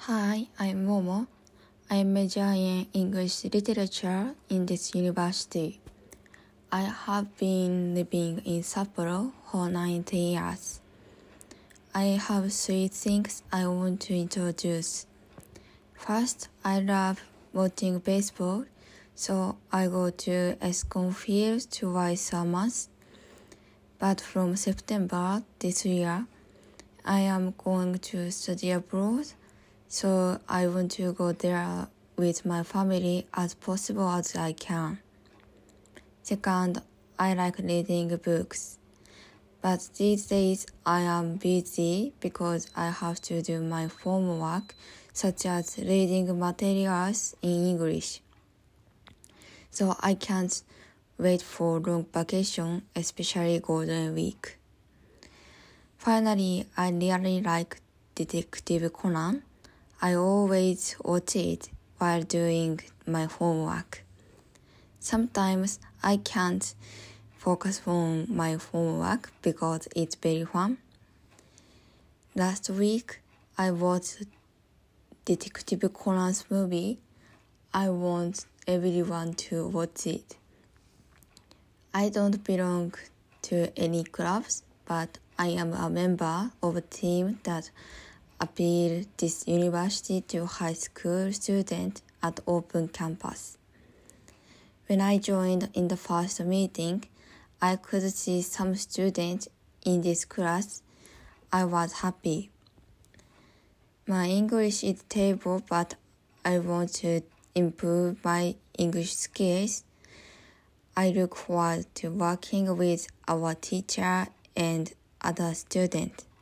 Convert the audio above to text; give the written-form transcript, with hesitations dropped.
Hi, I'm Momo. I major in English literature in this university. I have been living in Sapporo for 19 years. I have 3 things I want to introduce. First, I love watching baseball, so I go to Escon Field twice a month. But from September this year, I am going to study abroad, so I want to go there with my family as possible as I can. Second, I like reading books. But these days I am busy because I have to do my homework, such as reading materials in English. So I can't wait for long vacation, especially Golden Week. Finally, I really like Detective Conan. I always watch it while doing my homework. Sometimes I can't focus on my homework because it's very fun. Last week, I watched Detective Conan's movie. I want everyone to watch it. I don't belong to any clubs, but I am a member of a team that appealed this university to high school students at open campus. When I joined in the first meeting, I could see some students in this class. I was happy. My English is terrible, but I want to improve my English skills. I look forward to working with our teacher and other students.